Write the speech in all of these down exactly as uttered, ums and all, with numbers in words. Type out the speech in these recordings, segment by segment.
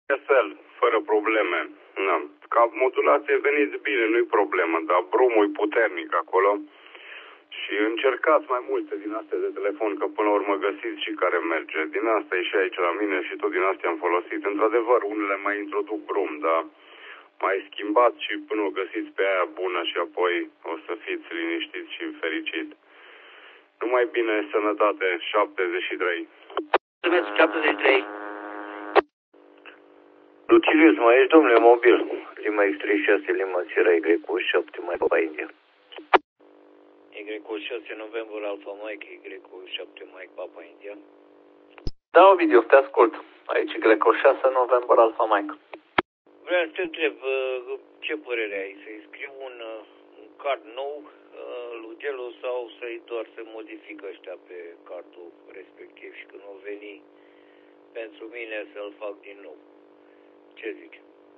Fel, fără probleme. Na. Ca modulație veniți bine, nu-i problemă, dar brumul e puternic acolo. Și încercați mai multe din astea de telefon, că până la urmă găsiți și care merge. Din asta e și aici la mine și tot din astea am folosit. Într-adevăr, unele mai introduc brum, dar mai schimbați și până o găsiți pe aia bună și apoi o să fiți liniștiți și fericit. Numai bine, sănătate, șaptezeci și trei. șaptezeci și trei. Lucilius, mai ești, domnule, mobil? Lima X treizeci și șase, Lima Sierra Y cu șapte, mai Papa India. Y cu șase, November, Alpha Mike, Y cu șapte, Mike, Papa India. Da, Ovidiu, te ascult. Aici Y cu șase, November, Alpha Mike. Vreau să te întreb, ce părere ai? Să-i scriu un, un card nou lui Gelo sau să-i doar să modifică ăștia pe cardul respectiv și când o veni pentru mine să-l fac din nou? Ce zici?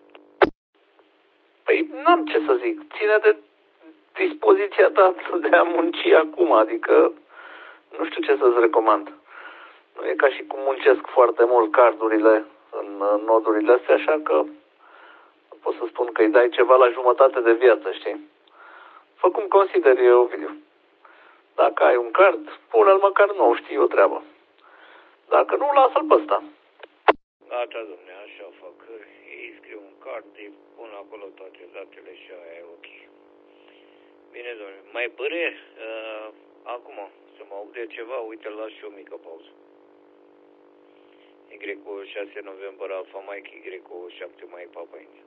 Păi n-am ce să zic. Ține de dispoziția ta de a munci acum, adică nu știu ce să-ți recomand. Nu e ca și cum muncesc foarte mult cardurile în nodurile astea, așa că pot să spun că îi dai ceva la jumătate de viață, știi? Fă cum consideri eu, Ovidiu. Dacă ai un card, pune-l măcar nou, știi o treabă. Dacă nu, lasă-l pe ăsta. Gata, domne, așa fac. Îi scriu un card, îi pun acolo toate datele și aia e ok. Bine, domne. Mai păre, uh, acum, să mă aud de ceva, uite, las și o mică pauză. Y cu șase, November, Alpha Mike, Y cu șapte, Mike, Papa India.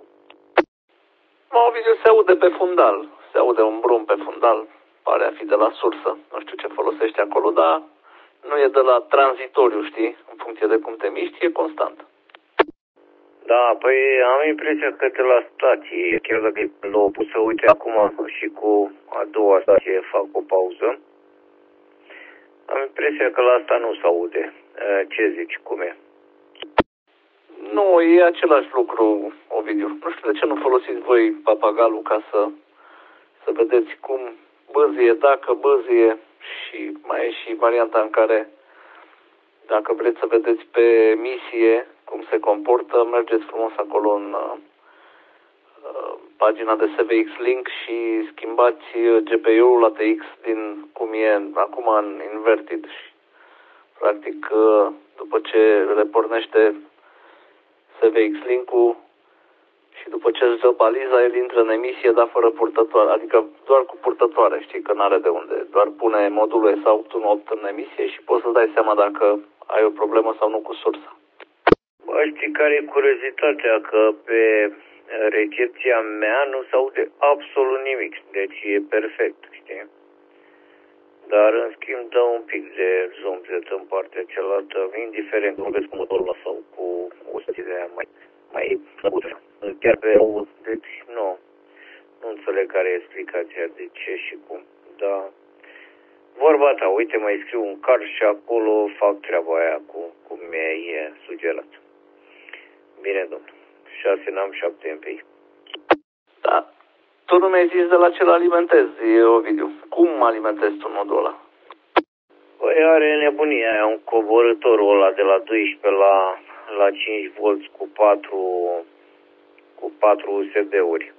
Mă, Ovidiu, se aude pe fundal. Se aude un brum pe fundal. Pare a fi de la sursă. Nu știu ce folosește acolo, dar nu e de la tranzitoriu, știi? În funcție de cum te miști, e constant. Da, păi am impresia că te la stație, chiar dacă l-au pus să uite acum și cu a doua stație fac o pauză. Am impresia că la asta nu se aude. Ce zici, cum e? Nu, e același lucru, Ovidiu. Nu știu de ce nu folosiți voi papagalul ca să, să vedeți cum bâzie, dacă bâzie, și mai e și varianta în care, dacă vreți să vedeți pe emisie cum se comportă, mergeți frumos acolo în uh, pagina de S V X Link și schimbați G P U-ul la T X din cum e acum în inverted. Și, practic, uh, după ce le pornește S V X Link-ul și după ce își dă baliza, el intră în emisie, dar fără purtătoare, adică doar cu purtătoare, știi, că n-are de unde. Doar pune modulul S A opt unu opt în emisie și poți să dai seama dacă ai o problemă sau nu cu sursa. Bă, știi care e curiozitatea? Că pe recepția mea nu se aude absolut nimic, deci e perfect, știi? Dar, în schimb, dă un pic de zumzet în partea cealaltă, indiferent că vorbesc cu motorul sau cu o stație de aia mai, mai slăbuță. Chiar pe o, deci nu, nu înțeleg care e explicația de ce și cum, dar vorba ta, uite, mai scriu un card și acolo fac treaba aia cu cum mi-ai sugerat. Bine, domnule, șase n-am, șapte M P I. Da. Tu nu mi-ai zis de la ce alimentezi, Ovidiu. Cum alimentezi tu modul ăla? Păi are nebunia aia, un coborătorul ăla de la doisprezece la, la cinci volți cu patru cu patru U S B-uri.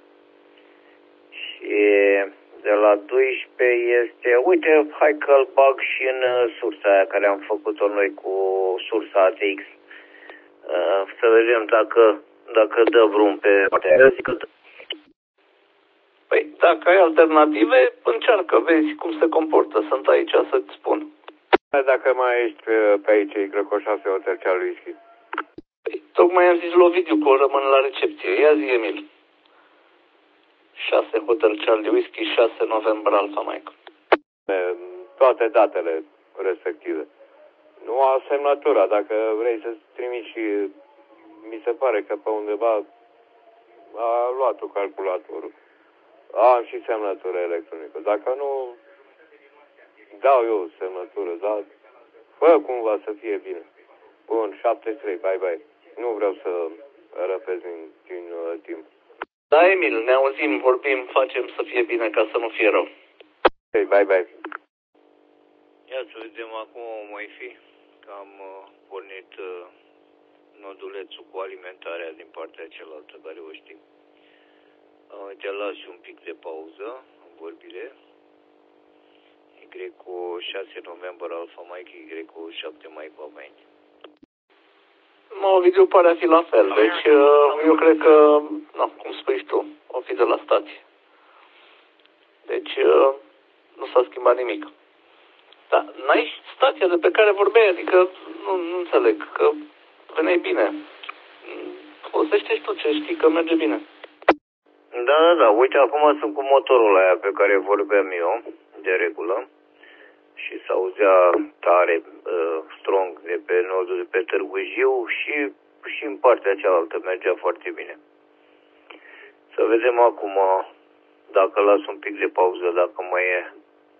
Și de la doisprezece este, uite, hai că-l bag și în sursa aia care am făcut-o noi cu sursa A T X. Să vedem dacă, dacă dă vreun pe partea aia. Zic că dă. Păi, dacă ai alternative, încearcă, vezi cum se comportă. Sunt aici să-ți spun. Dacă mai ești pe, pe aici, Y șase, Hotel Charlie Whisky. Păi, tocmai am zis lui Ovidiu că o rămân la recepție. Ia zi, Emil. șase Hotel Charlie Whisky, șase November Alpha Mike. Toate datele respective. Nu a semnătura, dacă vrei să-ți trimiți și mi se pare că pe undeva a luat-o calculatorul. Am și semnătură electronică. Dacă nu, dau eu semnătură, dar fă cumva să fie bine. Bun, șaptezeci și trei, bye bye. Nu vreau să răpesc din, din uh, timp. Da, Emil, ne auzim, vorbim, facem să fie bine ca să nu fie rău. Ok, bye bye. Ia să vedem acum o mai fi, că am uh, pornit uh, nodulețul cu alimentarea din partea cealaltă, care o știm. Te lași un pic de pauză în vorbire. Y cu șase November Alpha Mike, Y cu șapte Mike Papa India. Nu, Ovidiu pare a fi la fel, deci eu cred că, nu, cum spui și tu, o fi de la stație. Deci nu s-a schimbat nimic. Dar n-ai stația de pe care vorbeai, adică nu, nu înțeleg, că veneai bine. Folosește și tu ce știi că merge bine. Da, da, da, uite, acum sunt cu motorul aia pe care vorbeam eu, de regulă. Și s-auzea tare, uh, strong de pe nodul de pe Târgu Jiu și, și în partea cealaltă mergea foarte bine. Să vedem acum dacă las un pic de pauză, dacă mai e.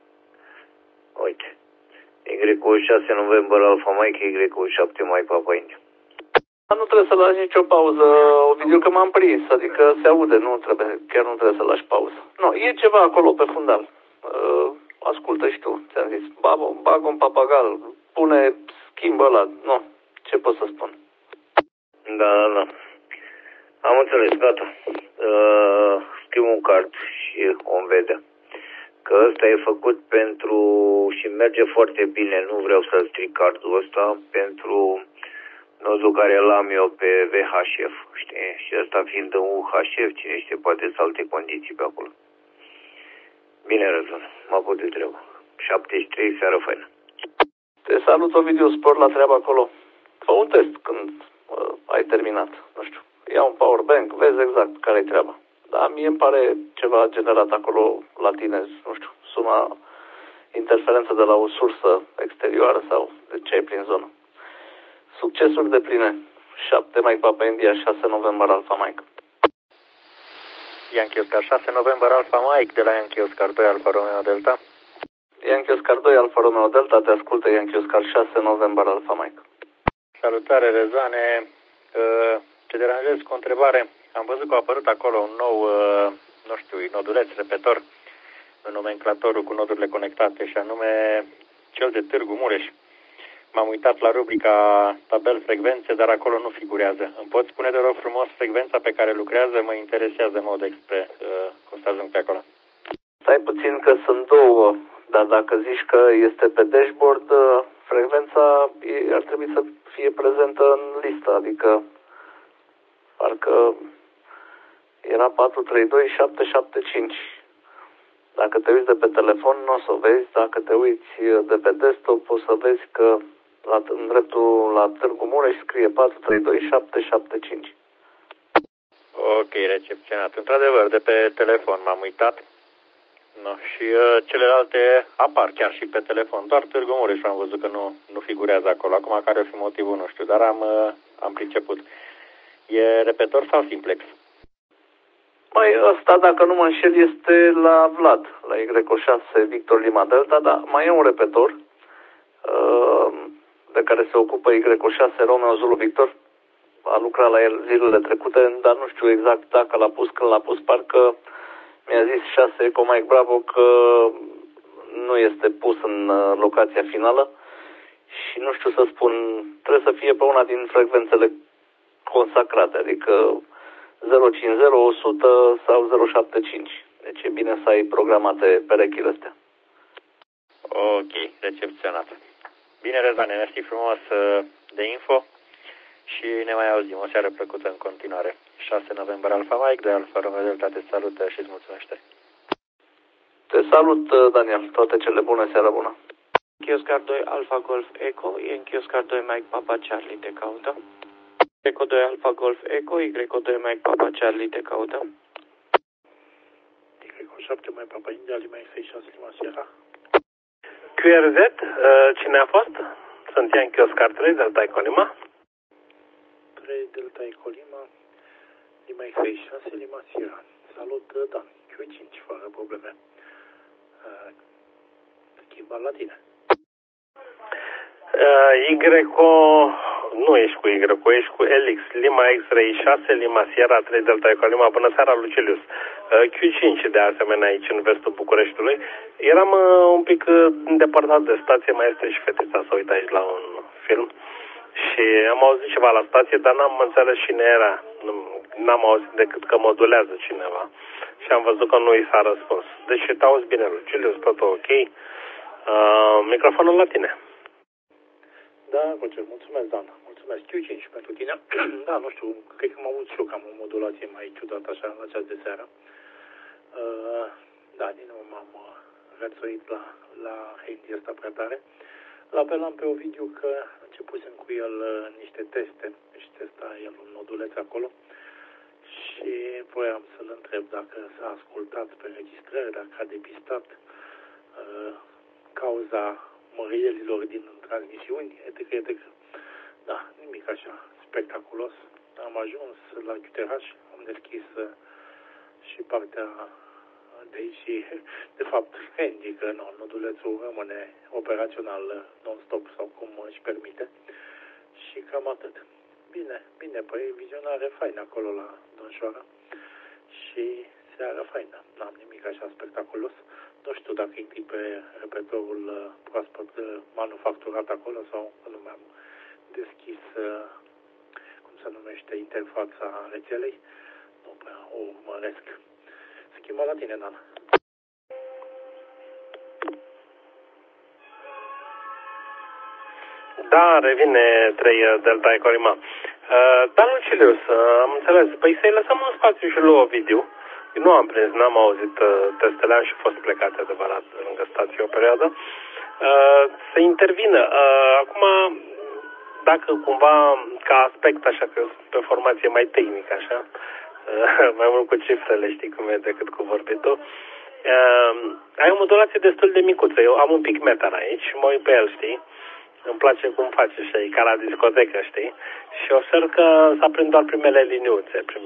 Uite. Y cu șase November Alpha Mike, Y cu șapte Mike Papa India. Nu trebuie să lași nicio pauză, Ovidiu, că m-am prins, adică se aude, nu trebuie, chiar nu trebuie să lași pauză. Nu, e ceva acolo pe fundal. Uh, ascultă și tu, ți-am zis, bagă un papagal, pune, schimbă ăla, nu, ce pot să spun? Da, da, da. Am înțeles, gata. Uh, scriu un card și om vede. Că ăsta e făcut pentru și merge foarte bine, nu vreau să stric cardul ăsta, pentru nodul care l-am eu pe V H F, știi? Și ăsta fiind în U H F, cine știe, poate să alte condiții pe acolo. Bine, Răzvan, m-a putut de treabă. șaptezeci și trei, seară faină. Te salut, Ovidiu, spor la treaba acolo. Fă un test când uh, ai terminat, nu știu. Ia un powerbank, vezi exact care-i treaba. Dar mie îmi pare ceva generat acolo la tine, nu știu, suna interferență de la o sursă exterioară sau de ce ai prin zonă. Succesuri de pline. șapte Mike Papa India, șase November Alpha Mike. Yankee Oscar șase November Alpha Mike de la Yankee Oscar doi Alfa Romeo Delta. Yankee Oscar doi Alfa Romeo Delta, te ascultă Yankee Oscar șase November Alpha Mike. Salutare, Rezane. Te deranjez cu o întrebare. Am văzut că a apărut acolo un nou, nu știu, noduleț repetor în nomenclatorul cu nodurile conectate și anume cel de Târgu Mureș. M-am uitat la rubrica tabel frecvențe, dar acolo nu figurează. Îmi poți spune, de rog frumos, frecvența pe care lucrează? Mă interesează în mod expres cum să ajung pe acolo. Stai puțin că sunt două, dar dacă zici că este pe dashboard, frecvența ar trebui să fie prezentă în listă, adică parcă era patru trei doi șapte șapte cinci. Dacă te uiți de pe telefon, nu o să o vezi. Dacă te uiți de pe desktop, o să vezi că la, în dreptul la Târgu Mureș scrie patru trei doi șapte șapte cinci. Ok, recepționat. Într-adevăr, de pe telefon m-am uitat. No, și uh, celelalte apar chiar și pe telefon. Doar Târgu Mureș am văzut că nu, nu figurează acolo. Acum care o fi motivul, nu știu, dar am, uh, am priceput. E repetor sau simplex? Mai ăsta, dacă nu mă înșel, este la Vlad, la Y șase Victor Lima Delta, dar mai e un repetor uh, de care se ocupă Y șase Romeo Zulu Victor. A lucrat la el zilele trecute, dar nu știu exact dacă l-a pus, când l-a pus, parcă mi-a zis șase Eco Mike Bravo că nu este pus în uh, locația finală și nu știu să spun, trebuie să fie pe una din frecvențele consacrate, adică zero cinci zero, o sută sau zero șapte cinci. Deci e bine să ai programate perechile astea. Ok, recepționat. Bine, Răzvane, mersi frumos de info și ne mai auzim. O seară plăcută în continuare. șase November Alpha Mike de Alfa Romeo Delta te salută și îți mulțumește. Te salut, Daniel. Toate cele bune, seara bună. Yankee Oscar doi Alpha Golf Echo, Yankee Oscar doi Mike Papa Charlie te caută. Y doi Alpha Golf Echo, Y doi Mike Papa Charlie te caută. Y șapte Mike Papa India, Lima X șase Lima Sierra. Q R Z, cine a fost? Sunt Yankee Oscar trei, Delta Eco Lima. trei Delta Eco Lima, Lima X șase Lima Sierra. Salut, Dan, Q cinci, fără probleme. Schimbat la tine. Y, nu ești cu Y, ești cu L X, Lima X-Ray șase, Lima Sierra trei, Delta Eco Lima, până seara, Lucilius. Q cinci de asemenea aici în vestul Bucureștiului. Eram uh, un pic uh, îndepărtat de stație, mai este și fetița să uită aici la un film. Și am auzit ceva la stație, dar n-am înțeles cine era. N-am auzit decât că modulează cineva. Și am văzut că nu i s-a răspuns. Deci te auzi bine, Lucilius, totul ok. Uh, microfonul la tine. Da, Roger, mulțumesc, Dan. Mulțumesc. Q cinci pentru tine. Da, nu știu, cred că m-am auzit și eu că am o modulație mai ciudată așa la ceas de seară. Uh, da, din nou m-am uh, rățuit la, la Handy ăsta prea tare. L-apelam pe Ovidiu că începusem cu el uh, niște teste. Deci testa el un moduleț acolo. Și voiam să-l întreb dacă s-a ascultat pe înregistrări, dacă a depistat uh, cauza mărielilor din transmisiuni, et cetera, et cetera. Da, nimic așa spectaculos. Am ajuns la Q T H, am deschis uh, și partea de aici și, de fapt, Handy, că nu, nodulețul rămâne operațional non-stop sau cum își permite. Și cam atât. Bine, bine, păi vizionare faină acolo la Domnșoara și seara faină. N-am nimic așa spectaculos. Nu știu dacă intri pe repertorul proaspăt manufacturat acolo sau nu mi-am deschis, cum se numește, interfața rețelei. Nu prea o urmăresc. Schimba la tine, Dan. Da, revine trei Delta Eco Lima. Uh, dar Lucilius, uh, am înțeles. Păi să-i lăsăm un spațiu și lui Ovidiu. Eu nu am prins, n-am auzit uh, testele, am și fost plecat adevărat lângă stație o perioadă. Uh, să intervină. Uh, acum, dacă cumva, ca aspect, așa că pe formație mai tehnică, așa, uh, mai mult cu cifrele, știi cum e, decât cu vorbitul, uh, ai o modulație destul de micuță. Eu am un pic meter aici și mă uit pe el, știi? Îmi place cum face și e ca la discotecă, știi? Și observ că s-a prind doar primele liniuțe prim...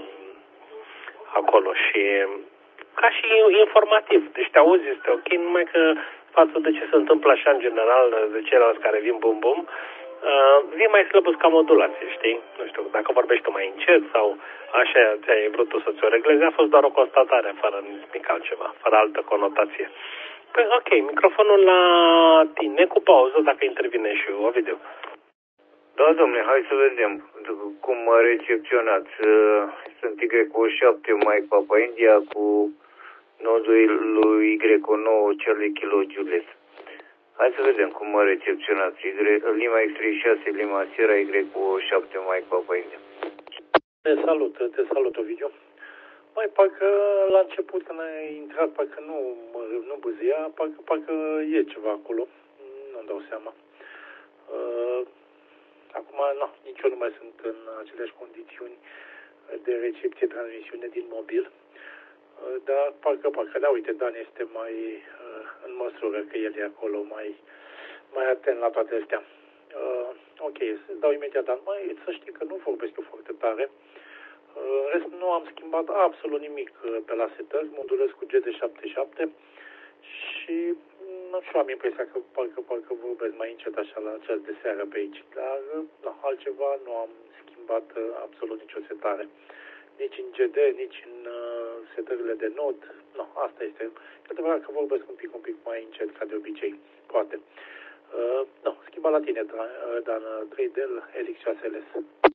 acolo și ca și informativ. Deci te auzi, este ok, numai că față de ce se întâmplă așa în general de ceilalți care vin bum-bum, uh, vin mai slăbus ca modulație, știi? Nu știu, dacă vorbești tu mai încet sau așa ți-ai vrut tu să ți-o reglezi, a fost doar o constatare, fără nimic altceva, fără altă conotație. Păi, ok, microfonul la tine cu pauză, dacă intervine și Ovidiu. Da, domnule, hai să vedem cum recepționați. Sunt Y O șapte Mike Papa India cu nodul lui Y O nouă Charlie Kilo Juliet. Hai să vedem cum recepționați. Lima X treizeci și șase, Lima Sierra, Y O șapte Mike Papa India. Te salut, te salut, Ovidiu. Mai parcă la început când ai intrat, parcă nu, nu bâzia, parcă, parcă e ceva acolo, nu-mi dau seama. Uh, acum, nu, nici eu nu mai sunt în aceleași condiții de recepție, transmisiune din mobil, uh, dar parcă, parcă, da, uite, Dan este mai uh, în măsură că el e acolo, mai, mai atent la toate astea. Uh, ok, să dau imediat, Dan, mai să știi că nu vorbesc eu foarte tare. În rest, nu am schimbat absolut nimic pe la setări, modulez cu G D șaptezeci și șapte și nu știu, am impresia că parcă, parcă vorbesc mai încet așa la ceas de seară pe aici, dar no, altceva nu am schimbat absolut nicio setare. Nici în G D, nici în uh, setările de nod, no, asta este. E adevărat că vorbesc un pic, un pic mai încet ca de obicei, poate. Uh, no, schimba la tine, Dan, trei D L L X șase L S.